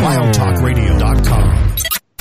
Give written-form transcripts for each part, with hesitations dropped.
WildTalkRadio.com.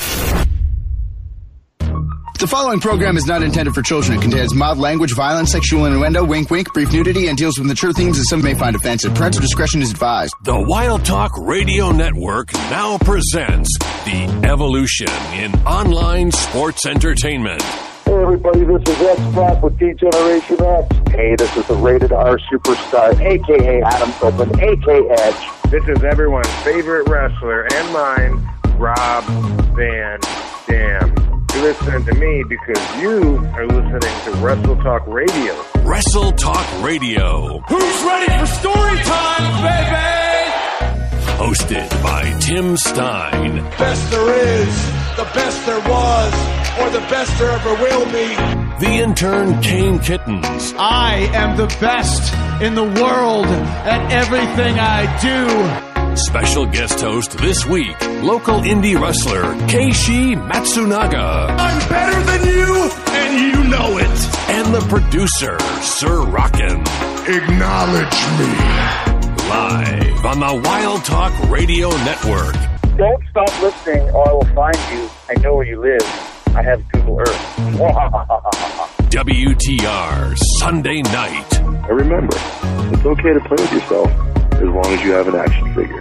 The following program is not intended for children. It contains mild language, violence, sexual innuendo, wink, wink, brief nudity, and deals with mature themes that some may find offensive. Parental discretion is advised. The Wild Talk Radio Network now presents The Evolution in Online Sports Entertainment. Hey everybody, this is X-Pac with D-Generation X. Hey, this is the Rated R Superstar, a.k.a. Adam Copeland, a.k.a. Edge. This is everyone's favorite wrestler and mine, Rob Van Dam. You listen to me because you are listening to Wrestle Talk Radio. Wrestle Talk Radio. Who's ready for story time, baby? Hosted by Tim Stein. Best there is, the best there was, or the best there ever will be. The intern Kane Kittens. I am the best in the world at everything I do. Special guest host this week, local indie wrestler Keishi Matsunaga. I'm better than you, and you know it. And the producer, Sir Rockin'. Acknowledge me. Live on the Wild Talk Radio Network. Don't stop listening or I will find you. I know where you live. I have Google Earth. WTR Sunday night. And remember, it's okay to play with yourself as long as you have an action figure.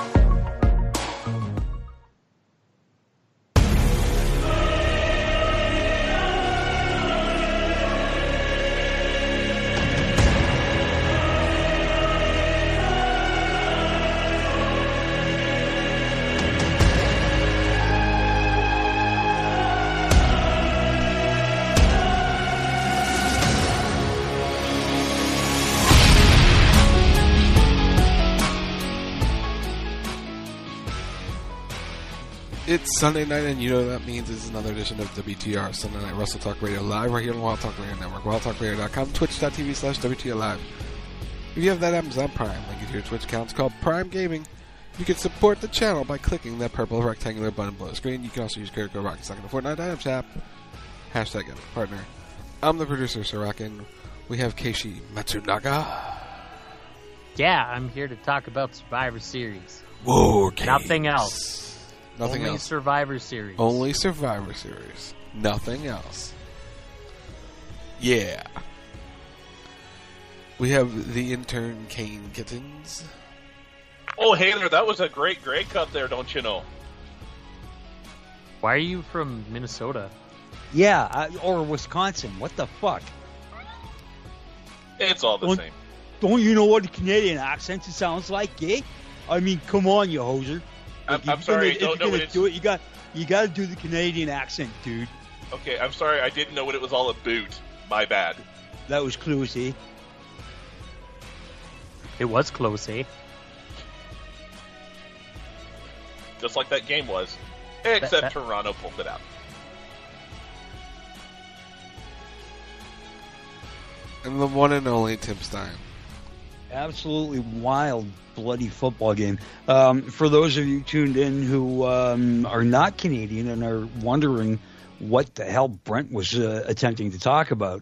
It's Sunday night, and you know what that means. It's another edition of WTR Sunday Night Wrestle Talk Radio Live right here on the Wild Talk Radio Network, wildtalkradio.com, twitch.tv/WTR Live. If you have that Amazon Prime, link it to your Twitch account. It's called Prime Gaming. You can support the channel by clicking that purple rectangular button below the screen. You can also use credit code Rockin' in the Fortnite item shop. Hashtag partner. I'm the producer, Sir Rockin'. We have Keishi Matsunaga. Yeah, I'm here to talk about Survivor Series. Whoa, Nothing else. Nothing Only else. Survivor Series. Only Survivor Series. Nothing else. Yeah. We have the intern Kane Kittens. Oh, hey there, that was a great Grey Cup there, don't you know? Why are you from Minnesota? Yeah, or Wisconsin. What the fuck? It's all the same. Don't you know what a Canadian accent sounds like, eh? I mean, come on, you hoser. I'm sorry, I don't know what it's... do it, you got to do the Canadian accent, dude. Okay, I'm sorry, I didn't know what it was all about. My bad. That was close, eh? It was close, eh? Just like that game was. Except Toronto pulled it out. And the one and only Tim Stein. Absolutely wild, bloody football game. For those of you tuned in who are not Canadian and are wondering what the hell Brent was attempting to talk about,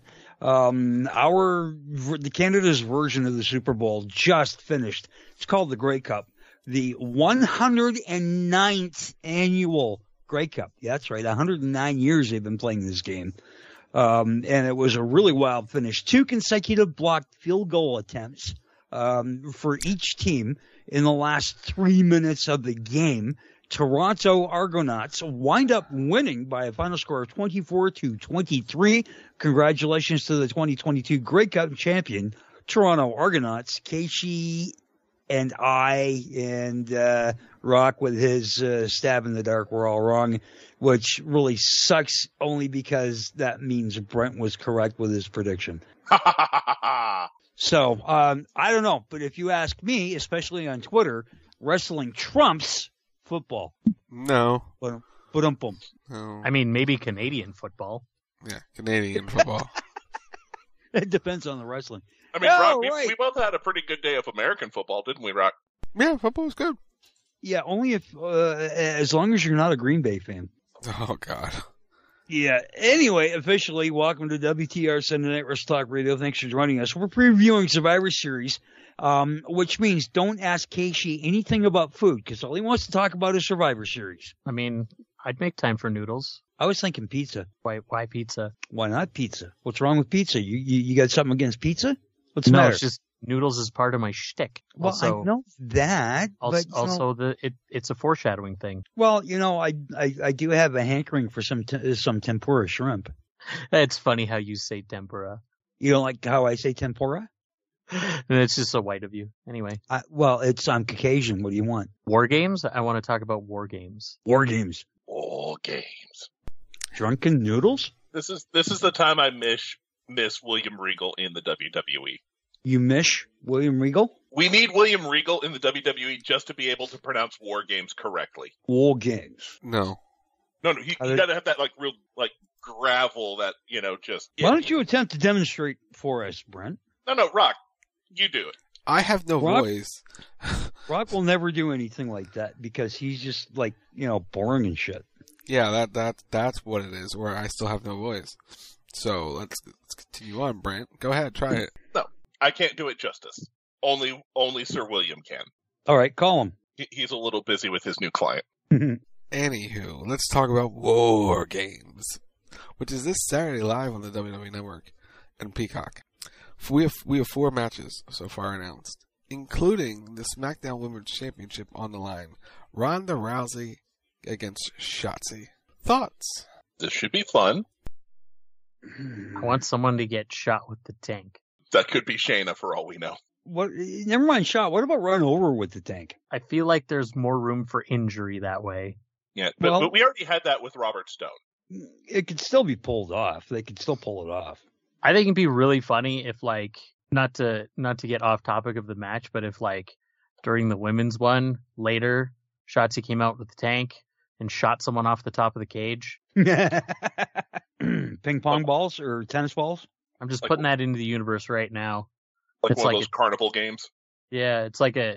the Canada's version of the Super Bowl just finished. It's called the Grey Cup, the 109th annual Grey Cup. Yeah, that's right, 109 years they've been playing this game. And it was a really wild finish. 2 consecutive blocked field goal attempts for each team in the last 3 minutes of the game. Toronto Argonauts wind up winning by a final score of 24-23. Congratulations to the 2022 Grey Cup champion, Toronto Argonauts. Keishi and I and Rock with his stab in the dark were all wrong, which really sucks only because that means Brent was correct with his prediction. So, I don't know, but if you ask me, especially on Twitter, wrestling trumps football. No. No. I mean, maybe Canadian football. Yeah, Canadian football. It depends on the wrestling. I mean, Rock, we both had a pretty good day of American football, didn't we, Rock? Yeah, football was good. Yeah, only if, as long as you're not a Green Bay fan. Oh, God. Yeah. Anyway, officially, welcome to WTR Sunday Night Wrestle Talk Radio. Thanks for joining us. We're previewing Survivor Series. which means don't ask Keishi anything about food because all he wants to talk about is Survivor Series. I mean, I'd make time for noodles. I was thinking pizza. Why pizza? Why not pizza? What's wrong with pizza? You got something against pizza? What's the No, matter? it's just noodles is part of my shtick. Well, Also, I know that, but it's a foreshadowing thing. well, I do have a hankering for some tempura shrimp. It's funny how you say tempura. You don't like how I say tempura? It's just so white of you. Anyway, Well, I'm Caucasian. What do you want? war games. I want to talk about war games. War games. All games. Drunken noodles? This is the time I miss William Regal in the WWE. You miss William Regal? We need William Regal in the WWE just to be able to pronounce war games correctly. War games. No. No, you gotta have that real gravel that just. Why don't you attempt to demonstrate for us, Brent? No, Rock, you do it. I have no voice. Rock will never do anything like that because he's just boring and shit. Yeah, that's what it is. Where I still have no voice. So let's continue on, Brent. Go ahead, try it. No, I can't do it justice. Only Sir William can. All right, call him. He's a little busy with his new client. Anywho, let's talk about War Games, which is this Saturday live on the WWE Network and Peacock. We have 4 matches so far announced, including the SmackDown Women's Championship on the line. Ronda Rousey against Shotzi. Thoughts? This should be fun. I want someone to get shot with the tank. That could be Shayna for all we know. What? Never mind shot. What about run over with the tank? I feel like there's more room for injury that way. Yeah, but we already had that with Robert Stone. It could still be pulled off. They could still pull it off. I think it'd be really funny if, not to get off topic of the match, but if, during the women's one, later, Shotzi came out with the tank and shot someone off the top of the cage. Ping pong balls or tennis balls? I'm just putting that into the universe right now. It's one of those carnival games? Yeah, it's the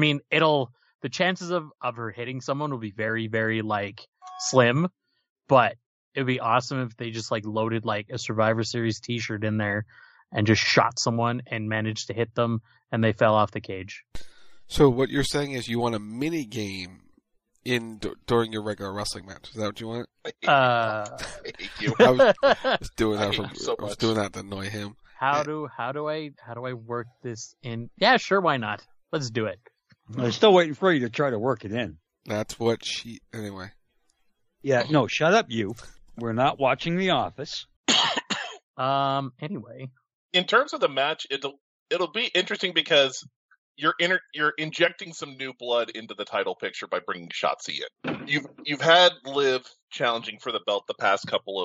chances of her hitting someone will be very, very, slim, but it would be awesome if they just loaded a Survivor Series t-shirt in there and just shot someone and managed to hit them and they fell off the cage. So what you're saying is you want a mini game during your regular wrestling match. Is that what you want? I hate you. I was doing that I was doing that to annoy him. How do I work this in? Yeah, sure, why not? Let's do it. I'm still waiting for you to try to work it in. That's what anyway. Yeah, no, shut up, you. We're not watching The Office. Anyway. In terms of the match, it'll be interesting because you're injecting some new blood into the title picture by bringing Shotzi in. You've had Liv challenging for the belt the past couple of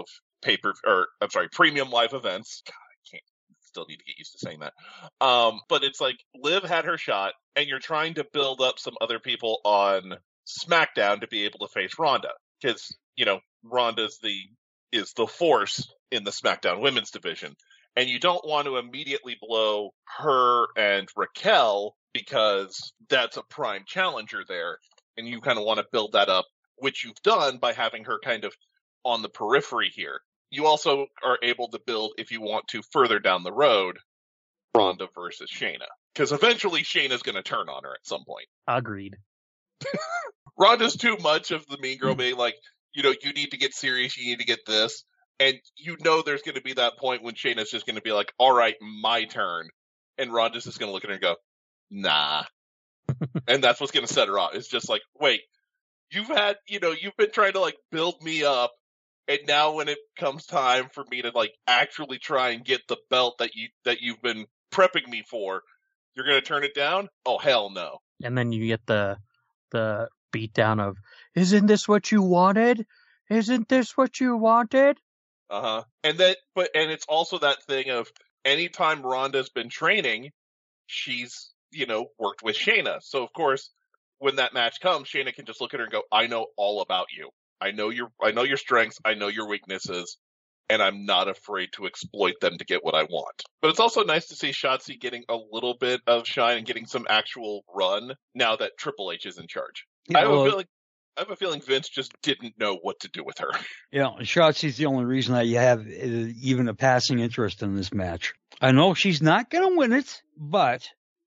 premium live events. God, still need to get used to saying that. But it's Liv had her shot, and you're trying to build up some other people on SmackDown to be able to face Ronda. Because, Ronda is the force in the SmackDown women's division. And you don't want to immediately blow her and Raquel because that's a prime challenger there. And you kind of want to build that up, which you've done by having her kind of on the periphery here. You also are able to build, if you want to, further down the road, Ronda versus Shayna. Because eventually Shayna's going to turn on her at some point. Agreed. Ronda's too much of the mean girl being you need to get serious, you need to get this. And there's going to be that point when Shayna's just going to be like, all right, my turn. And Ronda's just going to look at her and go, nah. And that's what's going to set her off. It's just wait, you've been trying to build me up. And now when it comes time for me to actually try and get the belt that you've been prepping me for, you're going to turn it down? Oh, hell no. And then you get the beat down of, isn't this what you wanted? Isn't this what you wanted? Uh-huh. And it's also that thing of anytime Ronda's been training, she's, worked with Shayna. So of course, when that match comes, Shayna can just look at her and go, I know all about you. I know your strengths, I know your weaknesses, and I'm not afraid to exploit them to get what I want. But it's also nice to see Shotzi getting a little bit of shine and getting some actual run now that Triple H is in charge. Yeah, I have a feeling Vince just didn't know what to do with her. Yeah, Shotzi's the only reason that you have even a passing interest in this match. I know she's not going to win it, but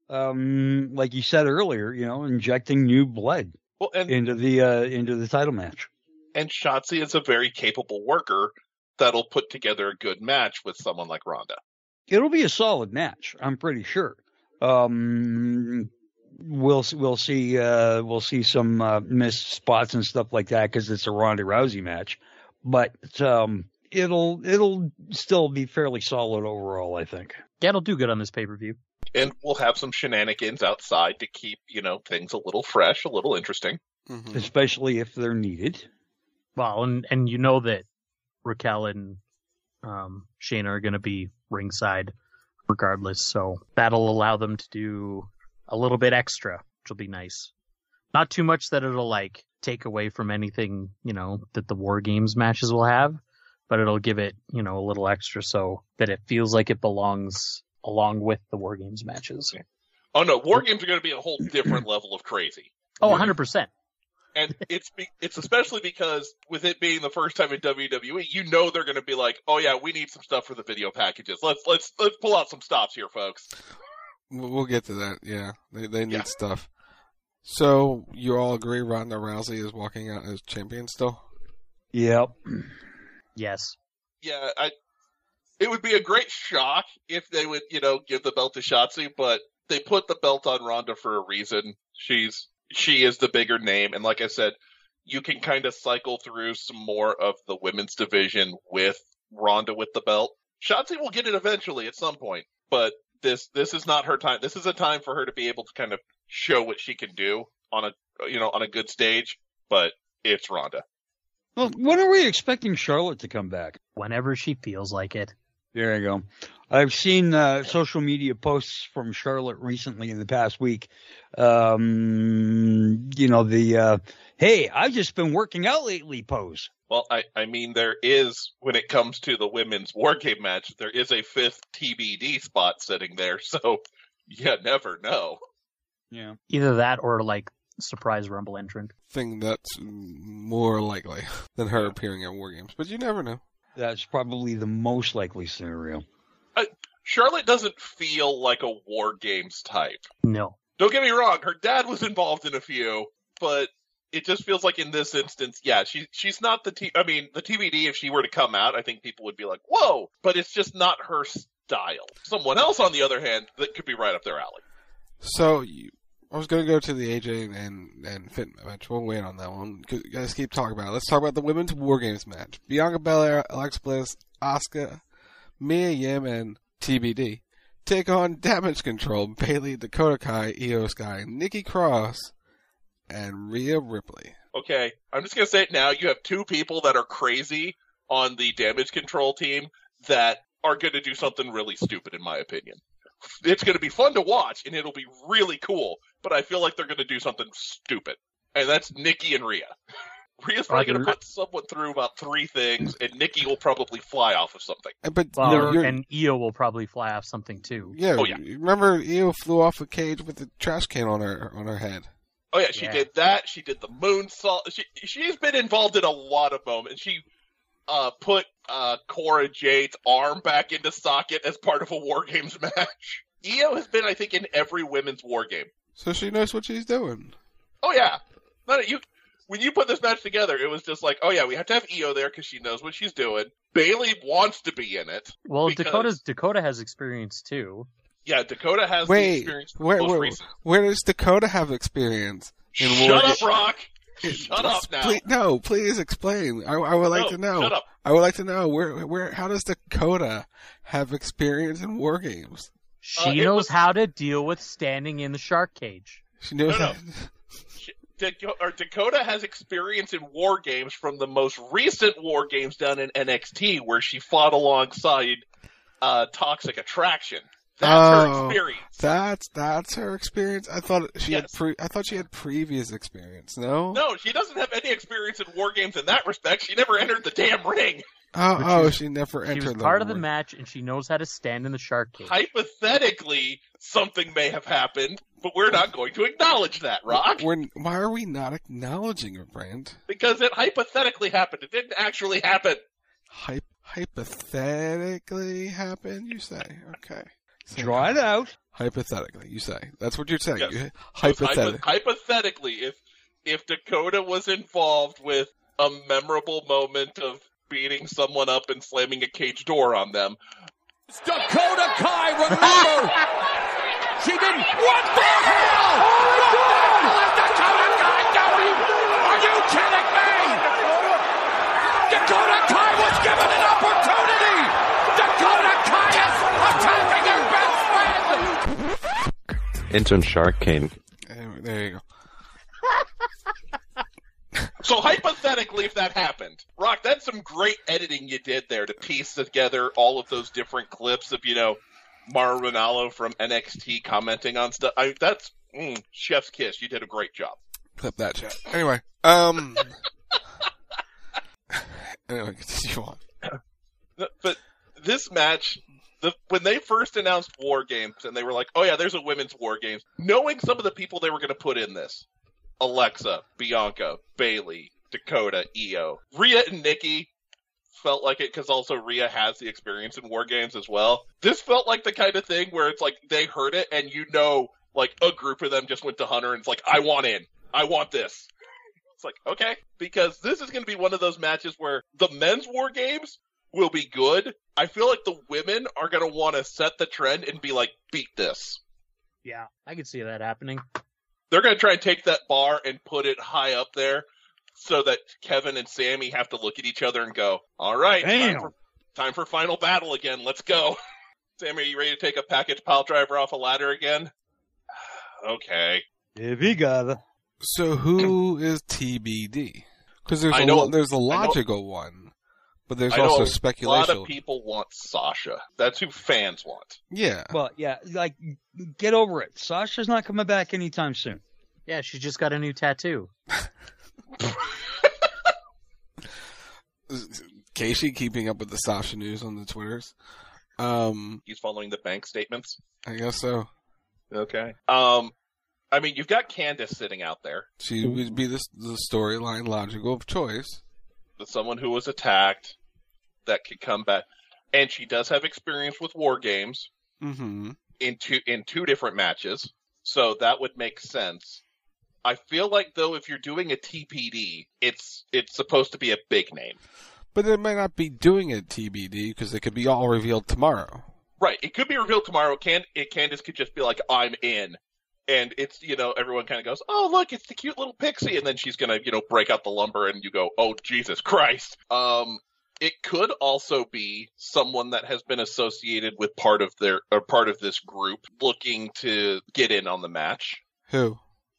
like you said earlier, injecting new blood into the title match. And Shotzi is a very capable worker that'll put together a good match with someone like Ronda. It'll be a solid match, I'm pretty sure. We'll see some missed spots and stuff like that because it's a Ronda Rousey match, but it'll still be fairly solid overall, I think. Yeah, it'll do good on this pay-per-view. And we'll have some shenanigans outside to keep, things a little fresh, a little interesting. Mm-hmm. Especially if they're needed. Well, and you know that Raquel and Shayna are going to be ringside regardless, so that'll allow them to do a little bit extra, which will be nice. Not too much that it'll take away from anything, that the War Games matches will have, but it'll give it, a little extra so that it feels like it belongs along with the War Games matches. Oh no, War Games are going to be a whole different level of crazy. Oh, 100%. And it's especially because with it being the first time in WWE, they're going to be like, oh yeah, we need some stuff for the video packages. Let's pull out some stops here, folks. We'll get to that. Yeah, they need stuff. So you all agree Ronda Rousey is walking out as champion still? Yep. Yes. Yeah, it would be a great shock if they would, give the belt to Shotzi, but they put the belt on Ronda for a reason. She is the bigger name, and like I said, you can kind of cycle through some more of the women's division with Ronda with the belt. Shotzi will get it eventually at some point, but this is not her time. This is a time for her to be able to kind of show what she can do on a good stage, but it's Ronda. Well, when are we expecting Charlotte to come back? Whenever she feels like it. There you go. I've seen social media posts from Charlotte recently in the past week. Hey, I've just been working out lately pose. Well, I mean, there is, when it comes to the women's War Game match, there is a 5th TBD spot sitting there, so you never know. Yeah. Either that or surprise Rumble entrant. Thing that's more likely than her appearing at War Games, but you never know. That's probably the most likely scenario. Charlotte doesn't feel like a War Games type. No. Don't get me wrong, her dad was involved in a few, but it just feels like in this instance, yeah, she's not the the TBD, if she were to come out, I think people would be like, whoa, but it's just not her style. Someone else, on the other hand, that could be right up their alley. So, I was going to go to the AJ and Finn match. We'll wait on that one. You guys keep talking about it. Let's talk about the Women's War Games match. Bianca Belair, Alexa Bliss, Asuka, Mia Yim, and TBD take on Damage Control, Bayley, Dakota Kai, Io Sky, Nikki Cross, and Rhea Ripley. Okay, I'm just going to say it now. You have 2 people that are crazy on the Damage Control team that are going to do something really stupid, in my opinion. It's going to be fun to watch, and it'll be really cool, but I feel like they're going to do something stupid. And that's Nikki and Rhea. Rhea's probably going to put someone through about 3 things, and Nikki will probably fly off of something. But and Io will probably fly off something, too. Yeah, remember Io flew off a cage with a trash can on her head. Oh, yeah, she did that. She did the moonsault. She's been involved in a lot of moments. She put Cora Jade's arm back into socket as part of a War Games match. Io has been, I think, in every women's War Game. So she knows what she's doing. Oh, yeah. When you put this match together, it was just like, oh, yeah, we have to have Io there because she knows what she's doing. Bayley wants to be in it. Well, Dakota has experience, too. Yeah, Dakota has the experience. Where does Dakota have experience? Shut up, Rock! Shut up now. Please explain. I would like to know. Shut up. I would like to know how does Dakota have experience in War Games? She knows how to deal with standing in the shark cage. She knows how. Dakota has experience in War Games from the most recent War Games done in NXT, where she fought alongside Toxic Attraction. That's her experience. That's her experience. I thought she had previous experience. No, she doesn't have any experience in War Games in that respect. She never entered the damn ring. She never entered. She was part of the match, and she knows how to stand in the shark cage. Hypothetically, something may have happened, but we're not going to acknowledge that, Rock. Why are we not acknowledging it, Brand? Because it hypothetically happened. It didn't actually happen. Hypothetically happen, you say? Okay. Draw it out. Hypothetically, you say. That's what you're saying. Yes. Hypothetically. If Dakota was involved with a memorable moment of beating someone up and slamming a cage door on them. Dakota Kai, remember! She didn't. What the hell? What the hell is Dakota Kai doing? Are you kidding me? Dakota Kai was given an opportunity! Dakota Kai is attacking her best friend! Intern Shark King. There you go. So hypothetically, if that happened, Rock, that's some great editing you did there to piece together all of those different clips of, Mauro Ranallo from NXT commenting on stuff. That's chef's kiss. You did a great job. Clip that chat. Anyway, continue on. But this match, when they first announced War Games, and they were like, "Oh yeah, there's a women's War Games," knowing some of the people they were going to put in this. Alexa, Bianca, Bayley, Dakota, Io. Rhea and Nikki felt like it because also Rhea has the experience in War Games as well. This felt like the kind of thing where it's like they heard it and like a group of them just went to Hunter and it's like, I want in. I want this. It's like, okay. Because this is going to be one of those matches where the men's War Games will be good. I feel like the women are going to want to set the trend and be like, beat this. Yeah, I could see that happening. They're going to try and take that bar and put it high up there so that Kevin and Sammy have to look at each other and go, all right, time for final battle again. Let's go. Sammy, are you ready to take a package pile driver off a ladder again? Okay. If you got it. So who is TBD? Because there's a logical one, but there's also speculation. A lot of people want Sasha. That's who fans want. Yeah. Well, yeah, like, get over it. Sasha's not coming back anytime soon. Yeah, she just got a new tattoo. Casey keeping up with the Sasha news on the Twitters. He's following the bank statements. I guess so. Okay. You've got Candice sitting out there. She would be the storyline logical of choice. Someone who was attacked that could come back, and she does have experience with War Games. Mm-hmm. In two different matches, so that would make sense. I feel like though, if you're doing a TPD, it's supposed to be a big name. But they might not be doing a TBD because it could be all revealed tomorrow. Right, it could be revealed tomorrow. Candice could just be like, "I'm in," and it's everyone kind of goes, "Oh look, it's the cute little pixie," and then she's gonna break out the lumber, and you go, "Oh Jesus Christ!" It could also be someone that has been associated with part of this group looking to get in on the match. Who?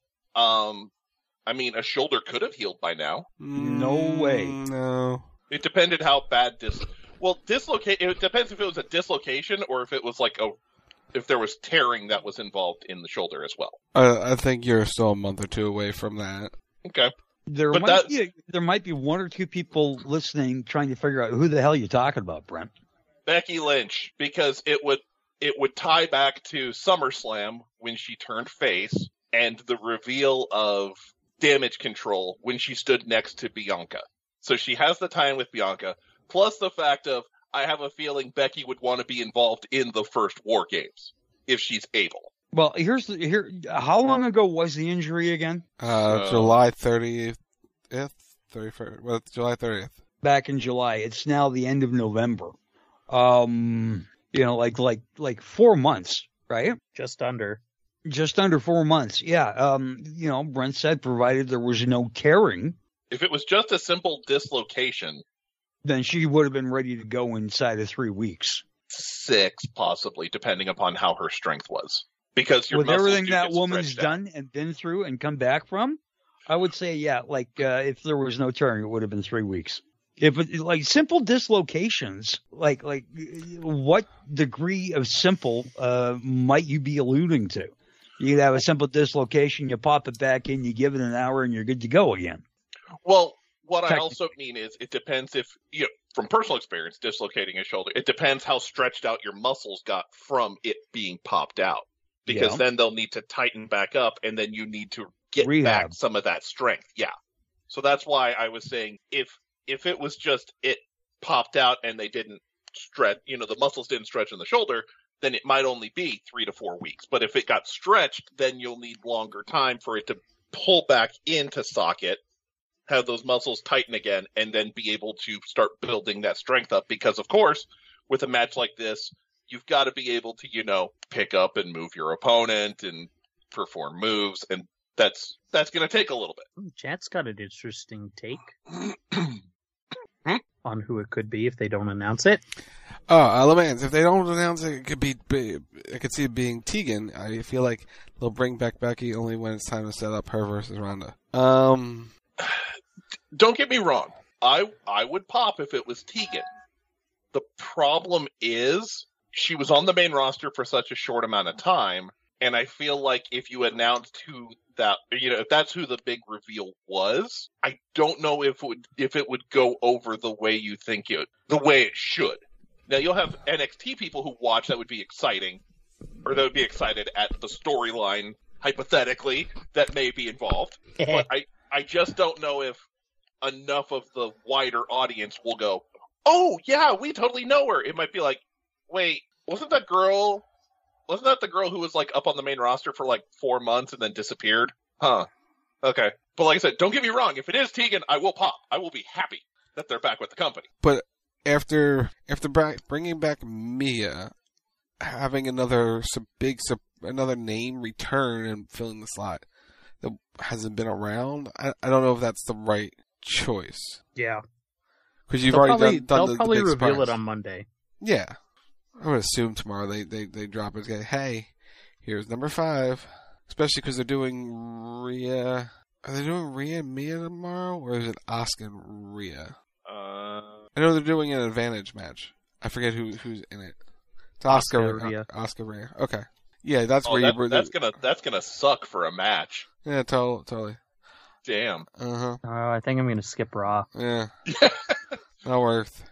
A shoulder could have healed by now. No way. No. It depended how bad it depends if it was a dislocation or if it was like if there was tearing that was involved in the shoulder as well. I think you're still a month or two away from that. Okay. There might be one or two people listening trying to figure out who the hell you're talking about, Brent. Becky Lynch, because it would tie back to SummerSlam when she turned face and the reveal of Damage Control when she stood next to Bianca. So she has the tie-in with Bianca, plus the fact of I have a feeling Becky would want to be involved in the first War Games if she's able. Well, how long ago was the injury again? July 30th, 31st. Well, July 30th. Back in July. It's now the end of November. Like 4 months, right? Just under 4 months. Yeah. Brent said provided there was no tearing. If it was just a simple dislocation, then she would have been ready to go inside of 3 weeks. 6, possibly, depending upon how her strength was. Because with everything that woman's done and been through and come back from, I would say, yeah, if there was no tearing, it would have been 3 weeks. If it, simple dislocations, what degree of simple might you be alluding to? You have a simple dislocation, you pop it back in, you give it an hour, and you're good to go again. Well, what I also mean is it depends if, from personal experience, dislocating a shoulder, it depends how stretched out your muscles got from it being popped out. Because then they'll need to tighten back up, and then you need to get back some of that strength. Yeah. So that's why I was saying if it was just it popped out and they didn't stretch, the muscles didn't stretch in the shoulder, then it might only be 3 to 4 weeks. But if it got stretched, then you'll need longer time for it to pull back into socket, have those muscles tighten again, and then be able to start building that strength up. Because, of course, with a match like this, you've got to be able to, pick up and move your opponent and perform moves, and that's going to take a little bit. Chat's got an interesting take on who it could be if they don't announce it. Oh, Lemans, if they don't announce it, I could see it being Tegan. I feel like they'll bring back Becky only when it's time to set up her versus Ronda. Don't get me wrong. I would pop if it was Tegan. The problem is she was on the main roster for such a short amount of time, and I feel like if you announced who that, if that's who the big reveal was, I don't know if it would go over the way you think the way it should. Now, you'll have NXT people who watch that would be exciting, or that would be excited at the storyline, hypothetically, that may be involved. But I just don't know if enough of the wider audience will go, oh, yeah, we totally know her. It might be like, wait, wasn't that the girl who was, up on the main roster for, 4 months and then disappeared? Huh. Okay. But like I said, don't get me wrong. If it is Tegan, I will pop. I will be happy that they're back with the company. But after bringing back Mia, having another name return and filling the slot that hasn't been around, I don't know if that's the right choice. Yeah. Because you've already done they'll probably the big reveal surprise. it on Monday. Yeah. I would assume tomorrow they drop it. Hey, here's number 5. Especially because they're doing Rhea. Are they doing Rhea and Mia tomorrow? Or is it Asuka and Rhea? I know they're doing an advantage match. I forget who's in it. It's Asuka Rhea. Okay. Yeah, that's where that's gonna suck for a match. Yeah, totally. Damn. I think I'm gonna skip Raw. Yeah. Not worth.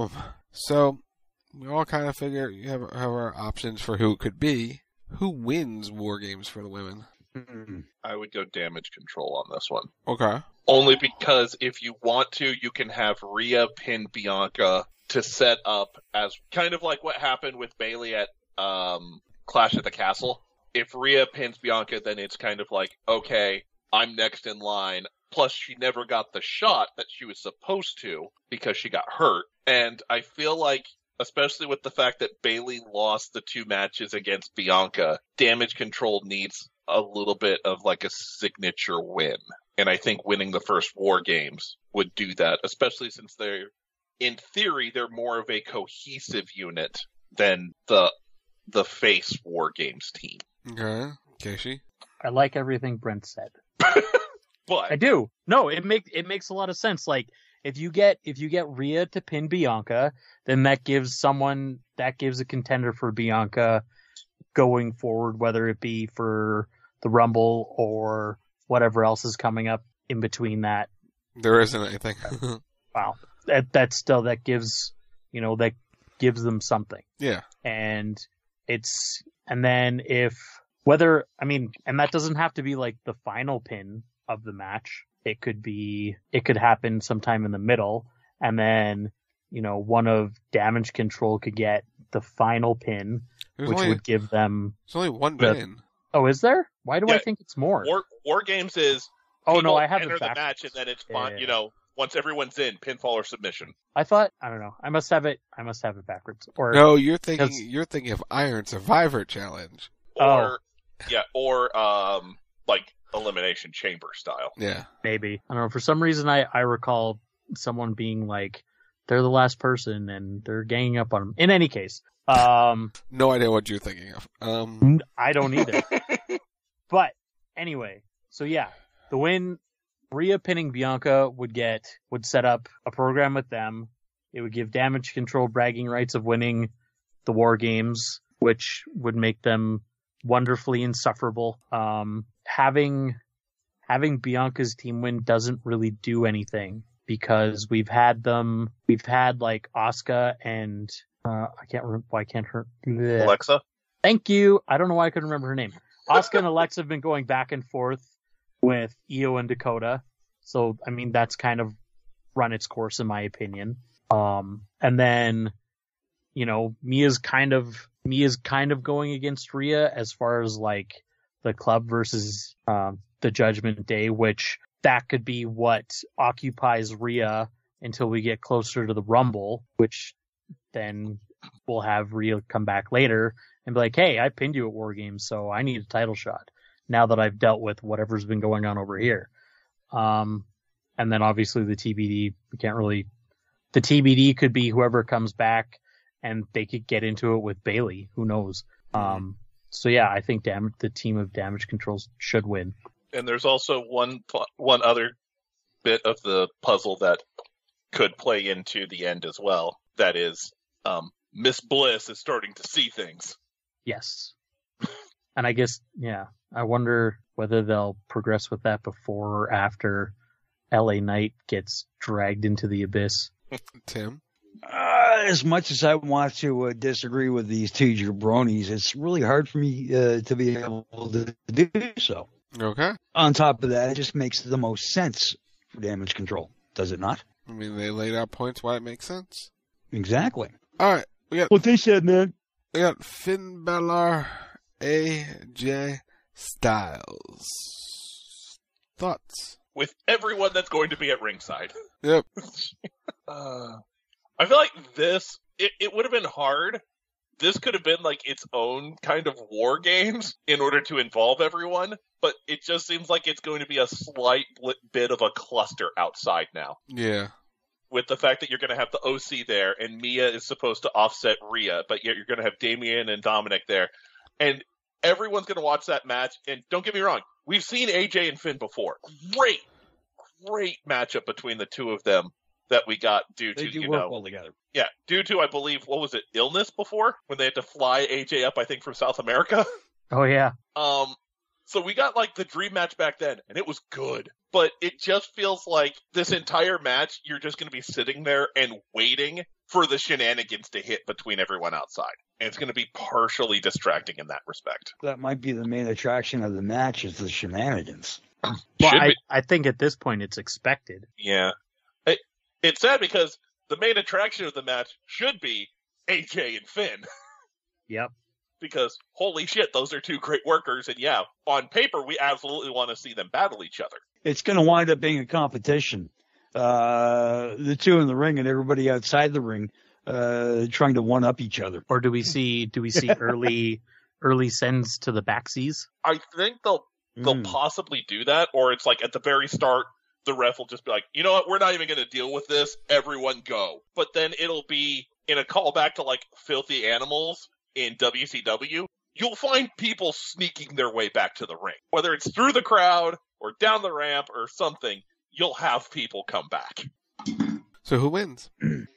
So we all kind of figure you have our options for who it could be. Who wins War Games for the women? I would go Damage Control on this one. Okay. Only because if you want to, you can have Rhea pin Bianca to set up as kind of like what happened with Bayley at Clash at the Castle. If Rhea pins Bianca, then it's kind of like, okay, I'm next in line. Plus, she never got the shot that she was supposed to because she got hurt. And I feel like, especially with the fact that Bayley lost the 2 matches against Bianca, Damage Control needs a little bit of a signature win. And I think winning the first War Games would do that, especially since in theory, they're more of a cohesive unit than the face War Games team. Okay. Casey? I like everything Brent said. But I do. No, it makes a lot of sense. If you get Rhea to pin Bianca, then that gives a contender for Bianca going forward, whether it be for the Rumble or whatever else is coming up in between that. There isn't anything. Wow. That gives them something. Yeah. And that doesn't have to be the final pin of the match. It could happen sometime in the middle, and then, one of Damage Control could get the final pin, would give them... There's only one pin. Oh, is there? Why do I think it's more? War Games is... Oh, no, I have enter it back. the match, and then it's fine, once everyone's in, pinfall or submission. I thought, I don't know. I must have it backwards. Or no, you're thinking of Iron Survivor Challenge. Or Elimination Chamber style. Yeah. Maybe. I don't know. For some reason, I recall someone being like, they're the last person and they're ganging up on them. In any case. No idea what you're thinking of. I don't either. But anyway, so yeah, the win, Rhea pinning Bianca would set up a program with them. It would give Damage Control bragging rights of winning the War Games, which would make them wonderfully insufferable. Having Bianca's team win doesn't really do anything because we've had Asuka and Alexa. Thank you. I don't know why I couldn't remember her name. Asuka and Alexa have been going back and forth with Io and Dakota. So, that's kind of run its course in my opinion. And then, Mia's kind of Mia's kind of going against Rhea as far as like the club versus the Judgment Day, which that could be what occupies Rhea until we get closer to the Rumble, which then we'll have Rhea come back later and be like, hey, I pinned you at War Games, so I need a title shot now that I've dealt with whatever's been going on over here. And then obviously the TBD, the TBD could be whoever comes back, and they could get into it with Bayley. Who knows? So yeah, I think the team of Damage Control should win. And there's also one other bit of the puzzle that could play into the end as well. That is, Miss Bliss is starting to see things. Yes. And I guess, yeah, I wonder whether they'll progress with that before or after LA Knight gets dragged into the abyss. Tim? As much as I want to disagree with these two jabronis, it's really hard for me to be able to do so. Okay. On top of that, it just makes the most sense for Damage Control, does it not? I mean, they laid out points why it makes sense. Exactly. All right. We got what they said, man. We got Finn Balor, AJ Styles. Thoughts? With everyone that's going to be at ringside. Yep. I feel like it would have been hard. This could have been like its own kind of War Games in order to involve everyone, but it just seems like it's going to be a slight bit of a cluster outside now. Yeah. With the fact that you're going to have the OC there, and Mia is supposed to offset Rhea, but yet you're going to have Damian and Dominic there. And everyone's going to watch that match, and don't get me wrong, we've seen AJ and Finn before. Great matchup between the two of them that we got due to, they do work well together. Yeah, due to, I believe, what was it, illness before? When they had to fly AJ up, I think, from South America? Oh, yeah. So we got, like, the dream match back then, and it was good. But it just feels like this entire match, you're just going to be sitting there and waiting for the shenanigans to hit between everyone outside. And it's going to be partially distracting in that respect. That might be the main attraction of the match, is the shenanigans. Well, I think at this point it's expected. Yeah. It's sad because the main attraction of the match should be AJ and Finn. Yep. Because, holy shit, those are two great workers. And yeah, on paper, we absolutely want to see them battle each other. It's going to wind up being a competition. The two in the ring and everybody outside the ring trying to one-up each other. Or do we see early sends to the backsies? I think they'll possibly do that, or it's like at the very start, the ref will just be like, you know what, we're not even going to deal with this, everyone go. But then it'll be in a callback to like Filthy Animals in WCW. You'll find people sneaking their way back to the ring. Whether it's through the crowd or down the ramp or something, you'll have people come back. So who wins?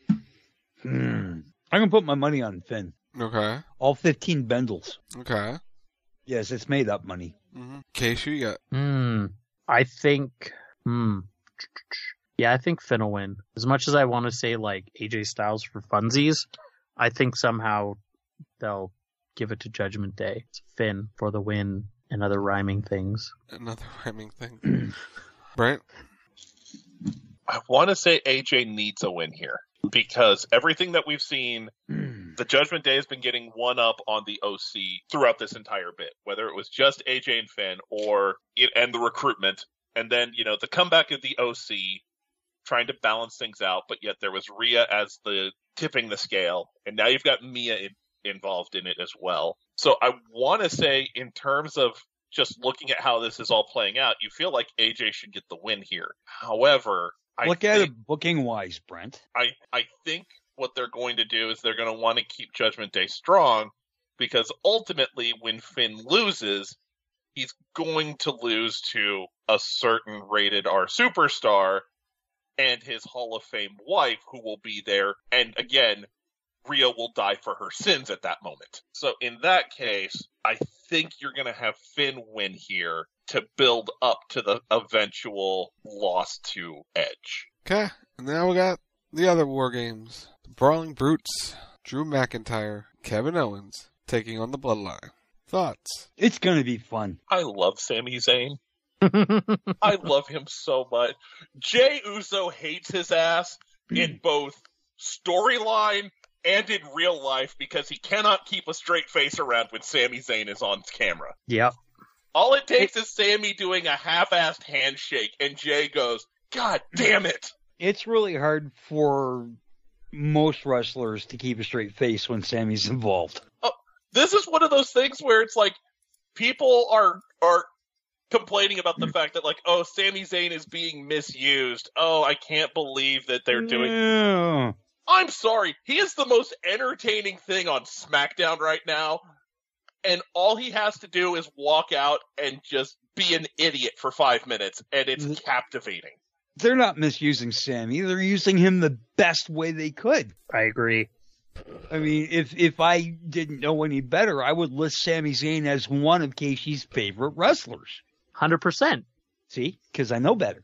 I'm going to put my money on Finn. Okay. All 15 bundles. Okay. Yes, it's made up money. Mm-hmm. Casey, you got? I think... Yeah, I think Finn will win. As much as I want to say like AJ Styles for funsies, I think somehow they'll give it to Judgment Day. It's Finn for the win and other rhyming things. Another rhyming thing. Brent? I want to say AJ needs a win here because everything that we've seen, the Judgment Day has been getting one up on the OC throughout this entire bit, whether it was just AJ and Finn and the recruitment. And then, you know, the comeback of the OC, trying to balance things out, but yet there was Rhea as the tipping the scale, and now you've got Mia involved in it as well. So I want to say, in terms of just looking at how this is all playing out, you feel like AJ should get the win here. However, look at it booking-wise, Brent. I think what they're going to do is they're going to want to keep Judgment Day strong, because ultimately, when Finn loses, he's going to lose to a certain rated R superstar and his Hall of Fame wife, who will be there. And again, Rhea will die for her sins at that moment. So in that case, I think you're going to have Finn win here to build up to the eventual loss to Edge. Okay, and now we got the other War Games. The Brawling Brutes, Drew McIntyre, Kevin Owens, taking on the Bloodline. Thoughts? It's going to be fun. I love Sami Zayn. I love him so much. Jey Uso hates his ass in both storyline and in real life because he cannot keep a straight face around when Sami Zayn is on camera. Yep. All it takes is Sami doing a half-assed handshake, and Jay goes, God damn it! It's really hard for most wrestlers to keep a straight face when Sami's involved. Oh, this is one of those things where it's like, people are complaining about the fact that, like, oh, Sami Zayn is being misused. Oh, I can't believe that they're doing... Yeah. I'm sorry. He is the most entertaining thing on SmackDown right now. And all he has to do is walk out and just be an idiot for 5 minutes, and it's captivating. They're not misusing Sami. They're using him the best way they could. I agree. I mean, if I didn't know any better, I would list Sami Zayn as one of Keishi's favorite wrestlers. 100%. See? Because I know better.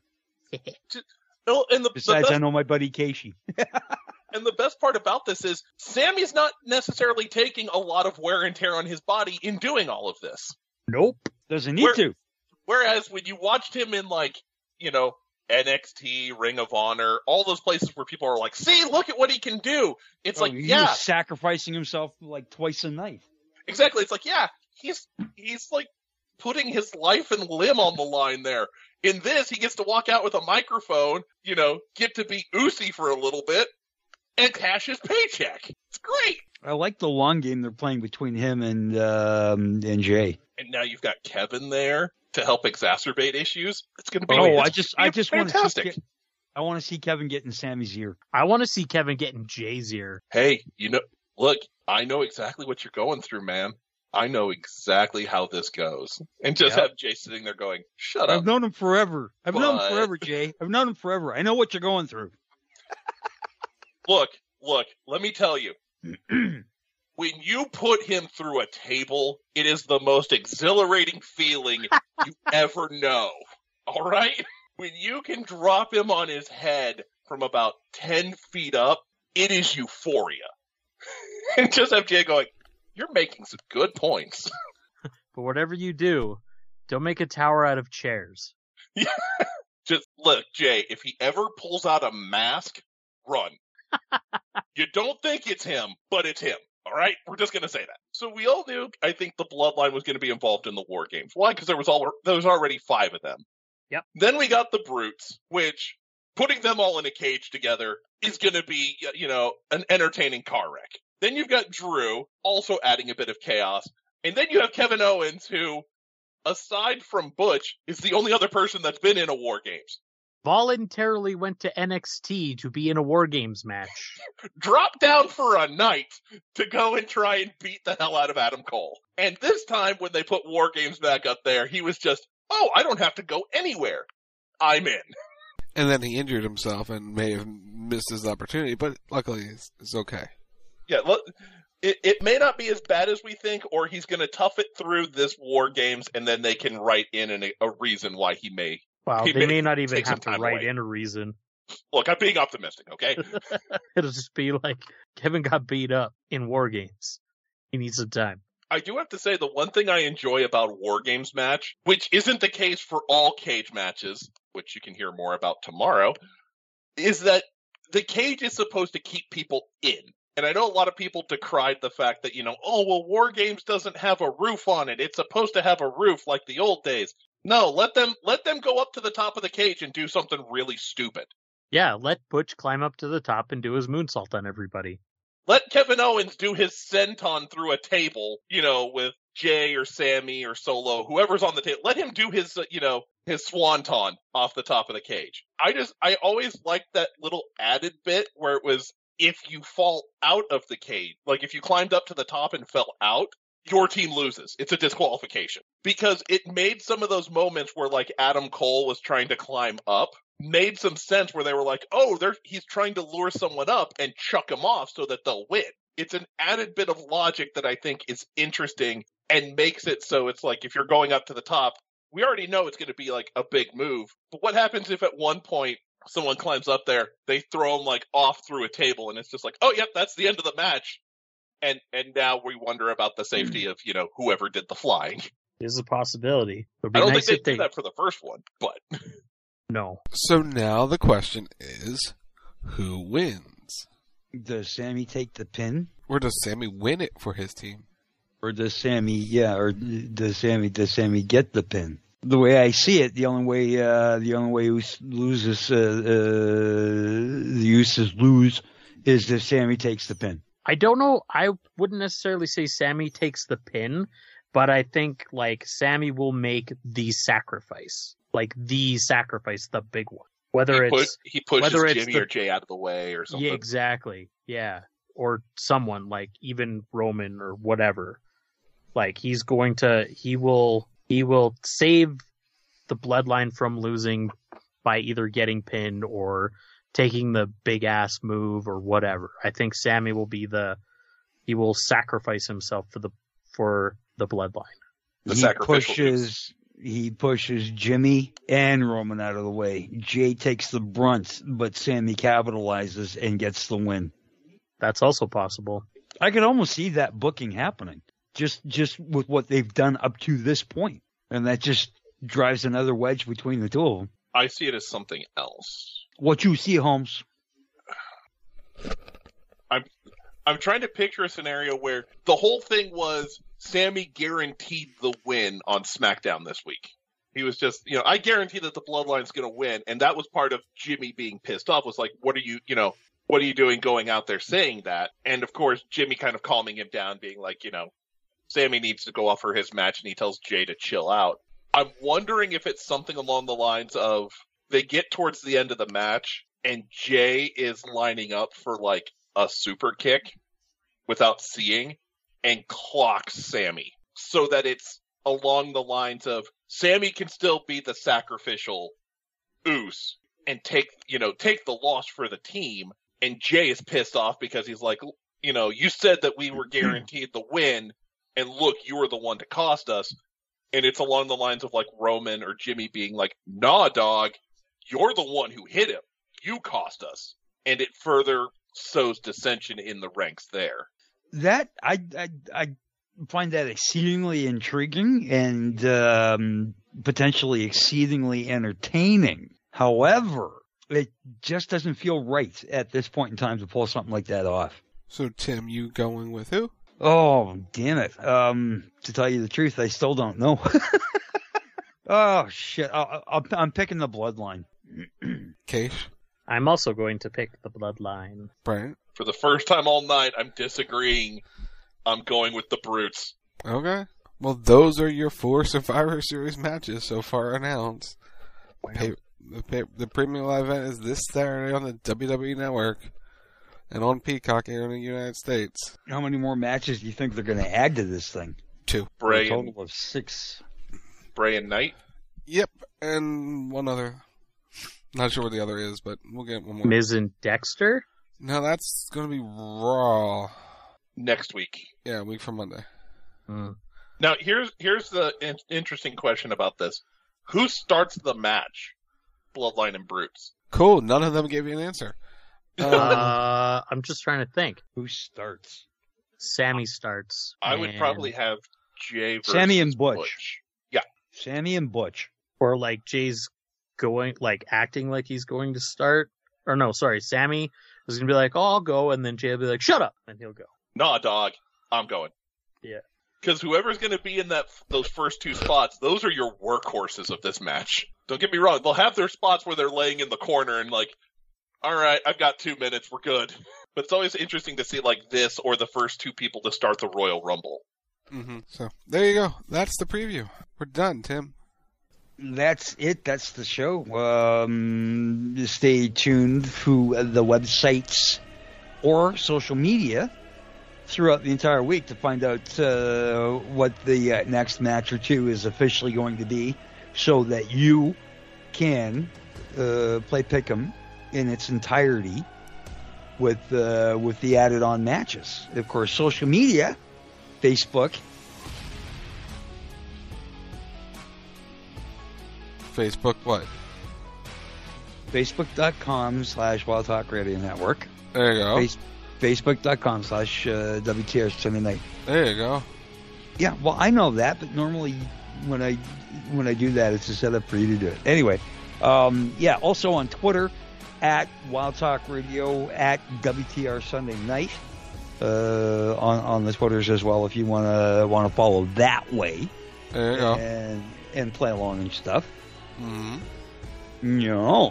Besides, I know my buddy Keishi. And the best part about this is Sami's not necessarily taking a lot of wear and tear on his body in doing all of this. Nope. Doesn't need to. Whereas when you watched him in, like, you know, NXT, Ring of Honor, all those places where people are like, see, look at what he can do. It's He was sacrificing himself like twice a night. Exactly. It's like, yeah, he's like putting his life and limb on the line there. In this, he gets to walk out with a microphone, you know, get to be Uzi for a little bit, and cash his paycheck. It's great. I like the long game they're playing between him and Jay. And now you've got Kevin there to help exacerbate issues. It's going to be. Oh, I just want fantastic. to see. I want to see Kevin get in Sami's ear. I want to see Kevin get in Jay's ear. Hey, you know, look, I know exactly what you're going through, man. I know exactly how this goes. And just have Jay sitting there going, shut up. I've known him forever. Known him forever, Jay. I've known him forever. I know what you're going through. Look, let me tell you. When you put him through a table, it is the most exhilarating feeling you ever know. All right? When you can drop him on his head from about 10 feet up, it is euphoria. And just have Jay going, you're making some good points. But whatever you do, don't make a tower out of chairs. Just look, Jay, if he ever pulls out a mask, run. You don't think it's him, but it's him. All right? We're just going to say that. So we all knew, I think, the Bloodline was going to be involved in the War Games. Why? Because there was already 5 of them. Yep. Then we got the Brutes, which putting them all in a cage together is going to be, you know, an entertaining car wreck. Then you've got Drew, also adding a bit of chaos. And then you have Kevin Owens, who, aside from Butch, is the only other person that's been in a War Games. Voluntarily went to NXT to be in a War Games match. Dropped down for a night to go and try and beat the hell out of Adam Cole. And this time, when they put War Games back up there, he was just, oh, I don't have to go anywhere. I'm in. And then he injured himself and may have missed his opportunity, but luckily it's okay. Yeah, look, it may not be as bad as we think, or he's going to tough it through this War Games, and then they can write in a reason why he may. Well, they may not even have to write in a reason. Look, I'm being optimistic, okay? It'll just be like, Kevin got beat up in War Games. He needs some time. I do have to say, the one thing I enjoy about a War Games match, which isn't the case for all cage matches, which you can hear more about tomorrow, is that the cage is supposed to keep people in. And I know a lot of people decried the fact that, you know, oh, well, War Games doesn't have a roof on it. It's supposed to have a roof like the old days. No, let them go up to the top of the cage and do something really stupid. Yeah, let Butch climb up to the top and do his moonsault on everybody. Let Kevin Owens do his senton through a table, you know, with Jay or Sammy or Solo, whoever's on the table. Let him do his, his swanton off the top of the cage. I always liked that little added bit where it was, if you fall out of the cage, like if you climbed up to the top and fell out, your team loses. It's a disqualification. Because it made some of those moments where, like, Adam Cole was trying to climb up, made some sense where they were like, oh, he's trying to lure someone up and chuck him off so that they'll win. It's an added bit of logic that I think is interesting and makes it so it's like, if you're going up to the top, we already know it's going to be like a big move. But what happens if at one point someone climbs up there, they throw them like off through a table, and it's just like, oh, yep, that's the end of the match. And now we wonder about the safety of, you know, whoever did the flying. There's a possibility. I don't think they did that for the first one, but no. So now the question is, who wins? Does Sammy take the pin? Or does Sammy win it for his team? Or does Sammy does Sammy get the pin? The way I see it, the only way loses the Usos lose is if Sammy takes the pin. I don't know. I wouldn't necessarily say Sammy takes the pin, but I think like Sammy will make the sacrifice, the big one. Whether he pushes whether Jimmy or Jay out of the way or something. Yeah, exactly. Yeah, or someone like even Roman or whatever. Like he will save the Bloodline from losing by either getting pinned or taking the big ass move or whatever. I think Sammy will he will sacrifice himself for the Bloodline. He pushes Jimmy and Roman out of the way. Jay takes the brunt, but Sammy capitalizes and gets the win. That's also possible. I could almost see that booking happening, just with what they've done up to this point, and that just drives another wedge between the two of them. I see it as something else. What you see, Holmes? I'm trying to picture a scenario where the whole thing was Sammy guaranteed the win on SmackDown this week. He was just, I guarantee that the Bloodline's going to win, and that was part of Jimmy being pissed off. Was like, what are you doing going out there saying that? And of course, Jimmy kind of calming him down, being like, Sammy needs to go off for his match, and he tells Jay to chill out. I'm wondering if it's something along the lines of they get towards the end of the match, and Jay is lining up for like a super kick without seeing and clocks Sammy, so that it's along the lines of Sammy can still be the sacrificial Uso and take the loss for the team, and Jay is pissed off because he's like, you said that we were guaranteed the win, and look, you were the one to cost us. And it's along the lines of like Roman or Jimmy being like, nah, dog, you're the one who hit him. You cost us. And it further sows dissension in the ranks there. That I find that exceedingly intriguing and potentially exceedingly entertaining. However, it just doesn't feel right at this point in time to pull something like that off. So, Tim, you going with who? Oh, damn it. To tell you the truth, I still don't know. Oh, shit. I'm picking the Bloodline. Case? I'm also going to pick the Bloodline. Brian? For the first time all night, I'm disagreeing. I'm going with the Brutes. Okay. Well, those are your 4 Survivor Series matches so far announced. Wow. The premium live event is this Saturday on the WWE Network and on Peacock here in the United States. How many more matches do you think they're going to add to this thing? 2. A total of 6. Bray and Knight? Yep, and one other. Not sure what the other is, but we'll get one more. Miz and Dexter? No, that's going to be Raw. Next week. Yeah, a week from Monday. Now, here's the interesting question about this. Who starts the match? Bloodline and Brutes. Cool, none of them gave you an answer. I'm just trying to think. Who starts? Sammy starts. I would probably have Jay versus Sammy and Butch. Yeah. Sammy and Butch. Or like Jay's acting like he's going to start. Or no, sorry, Sammy was going to be like, oh, I'll go, and then Jay will be like, shut up, and he'll go. Nah, dog, I'm going. Yeah. Because whoever's going to be in those first 2 spots, those are your workhorses of this match. Don't get me wrong, they'll have their spots where they're laying in the corner and like, all right, I've got 2 minutes, we're good. But it's always interesting to see like this or the first 2 people to start the Royal Rumble. Mm-hmm. So there you go. That's the preview. We're done, Tim. That's it. That's the show. Stay tuned to the websites or social media throughout the entire week to find out what the next match or 2 is officially going to be, so that you can play Pick'em in its entirety with the added on matches. Of course, social media, Facebook. Facebook what? Facebook.com/Wild Talk Radio Network. There you go. Facebook.com/WTR Sunday Night. There you go. Yeah, well, I know that, but normally when I do that, it's a setup for you to do it. Anyway, yeah. Also on Twitter, at Wild Talk Radio, at WTR Sunday Night on the Twitters as well if you want to follow that way. There you go. And play along and stuff. Mm-hmm. No.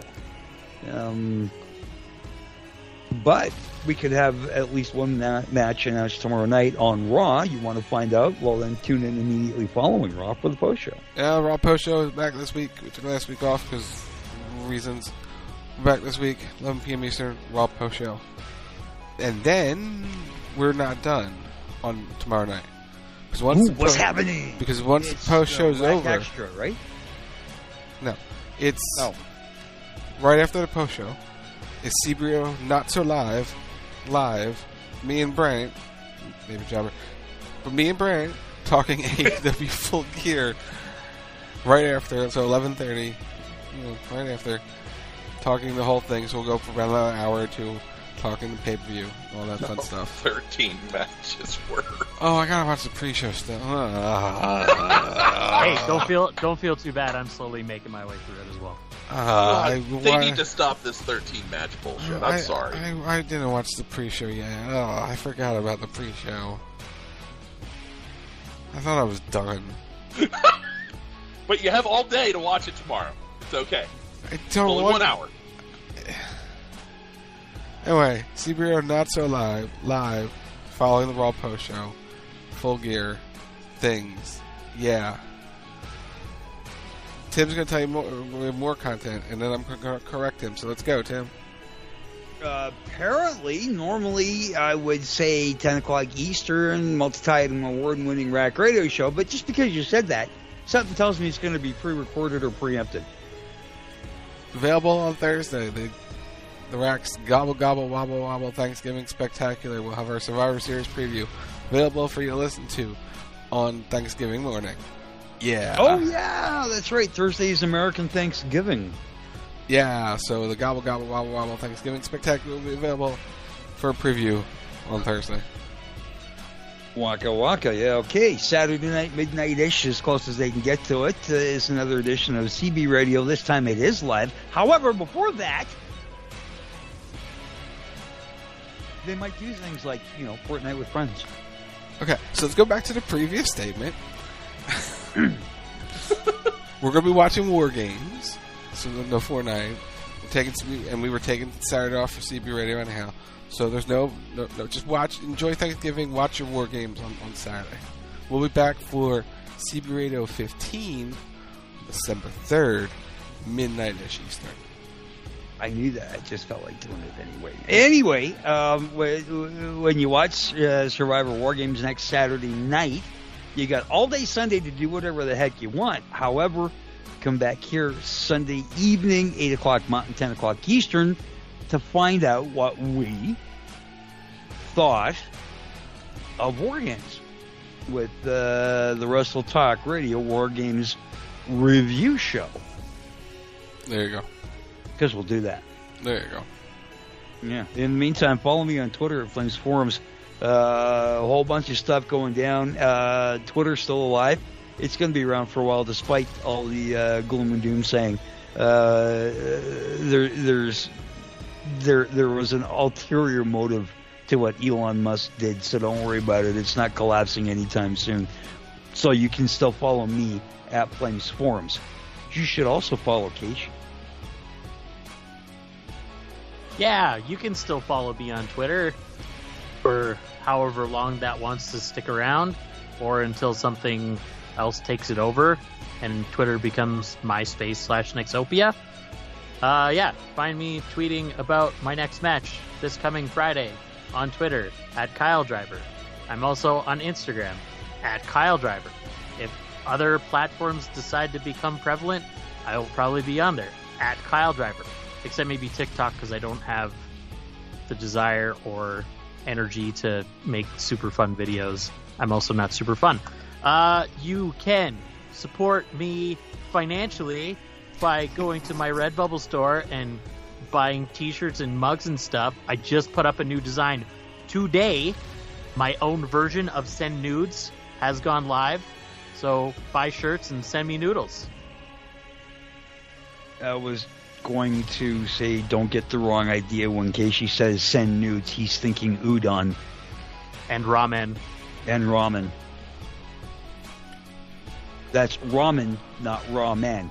But we could have at least one match announced tomorrow night on Raw. You want to find out? Well, then tune in immediately following Raw for the post show. Yeah, Raw post show is back this week. We took last week off because reasons. We're back this week, 11 p.m. Eastern, Raw post show. And then we're not done on tomorrow night. What's happening? Because once the post show's over, extra, right? No, it's right after the post show. It's Cibrio Not So Live. Me and Brant, maybe Jobber, but me and Brant talking AEW Full Gear right after. So 11:30, right after talking the whole thing. So we'll go for about an hour or two. Talking the pay-per-view, all that fun stuff. 13 matches worth. Oh, I gotta watch the pre-show stuff. Hey, don't feel too bad. I'm slowly making my way through it as well. They need to stop this 13 match bullshit. I'm sorry. I didn't watch the pre-show yet. Oh, I forgot about the pre-show. I thought I was done. But you have all day to watch it tomorrow. It's okay. I don't only want 1 hour. Anyway, Cibrio Not So Live, following the Raw post show, Full Gear, things, yeah. Tim's going to tell you more content, and then I'm going to correct him. So let's go, Tim. Apparently, normally I would say 10 o'clock Eastern, multi-title award-winning rack radio show, but just because you said that, something tells me it's going to be pre-recorded or preempted. Available on Thursday. The Rack's Gobble Gobble Wobble Wobble Thanksgiving Spectacular will have our Survivor Series preview available for you to listen to on Thanksgiving morning. Yeah. Oh, yeah, that's right. Thursday is American Thanksgiving. Yeah, so the Gobble Gobble Wobble Wobble Thanksgiving Spectacular will be available for a preview on Thursday. Waka Waka, yeah, okay. Saturday night, midnight-ish, as close as they can get to it, is another edition of CB Radio. This time it is live. However, before that, they might do things like, Fortnite with friends. Okay, so let's go back to the previous statement. We're going to be watching War Games, so no Fortnite. We were taking Saturday off for CB Radio anyhow. So there's no, just enjoy Thanksgiving, watch your War Games on Saturday. We'll be back for CB Radio 15, December 3rd, midnight-ish Eastern. I knew that. I just felt like doing it anyway. When you watch Survivor War Games next Saturday night, you got all day Sunday to do whatever the heck you want. However, come back here Sunday evening, 8 o'clock Mountain, 10 o'clock Eastern, to find out what we thought of War Games with the Wrestle Talk Radio War Games review show. There you go. Because we'll do that. There you go. Yeah. In the meantime, follow me on Twitter at Flames Forums. A whole bunch of stuff going down. Twitter's still alive. It's going to be around for a while, despite all the gloom and doom saying. There was an ulterior motive to what Elon Musk did, so don't worry about it. It's not collapsing anytime soon. So you can still follow me at Flames Forums. You should also follow Casey. Yeah, you can still follow me on Twitter for however long that wants to stick around, or until something else takes it over and Twitter becomes MySpace/Nexopia. Yeah, find me tweeting about my next match this coming Friday on Twitter at KyleDriver. I'm also on Instagram at KyleDriver. If other platforms decide to become prevalent, I will probably be on there at KyleDriver. Except maybe TikTok, because I don't have the desire or energy to make super fun videos. I'm also not super fun. You can support me financially by going to my Redbubble store and buying t-shirts and mugs and stuff. I just put up a new design today. My own version of Send Nudes has gone live. So buy shirts and send me noodles. That was going to say, don't get the wrong idea when Keishi says send nudes, he's thinking udon. And ramen. And ramen. That's ramen, not raw man.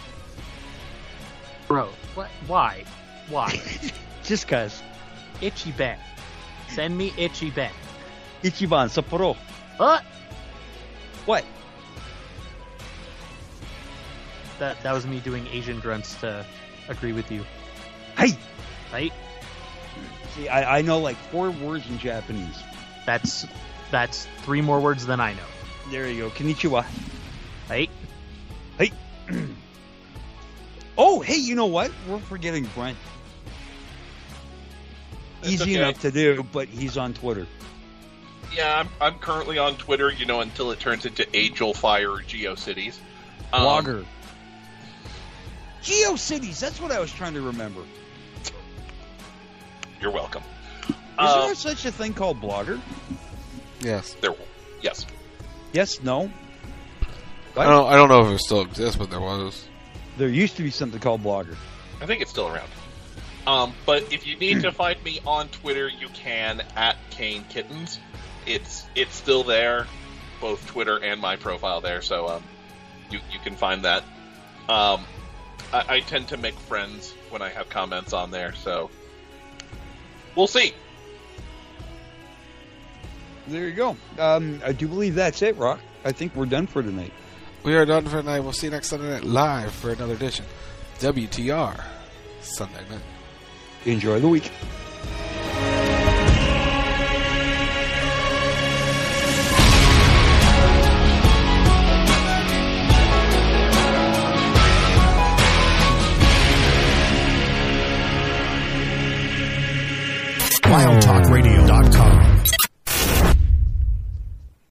Bro, what? Why? Just cause. Ichiban. Send me Ichiban. Ichiban Sapporo. What? That was me doing Asian grunts to agree with you. Hey! Right? See, I know like 4 words in Japanese. That's 3 more words than I know. There you go. Konnichiwa. Hey. Hey. Oh, hey, you know what? We're forgetting Brent. Easy enough to do, but he's on Twitter. Yeah, I'm currently on Twitter, until it turns into Angel-Fire or GeoCities. Blogger. GeoCities, that's what I was trying to remember. You're welcome. Is there such a thing called Blogger? Yes. Yes. Yes, no? What? I don't know if it still exists, but there was. There used to be something called Blogger. I think it's still around. But if you need to find me on Twitter, you can at Kane Kittens. It's still there, both Twitter and my profile there. So you can find that. I tend to make friends when I have comments on there, so we'll see. There you go. I do believe that's it, Rock. I think we're done for tonight. We are done for tonight. We'll see you next Sunday night live for another edition. WTR Sunday night. Enjoy the week.